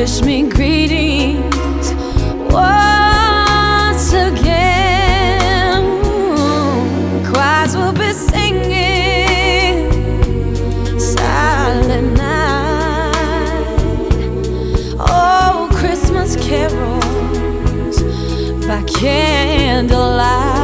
wish me greetings once again. Choirs will be singing Silent Night. Oh, Christmas carols by candlelight.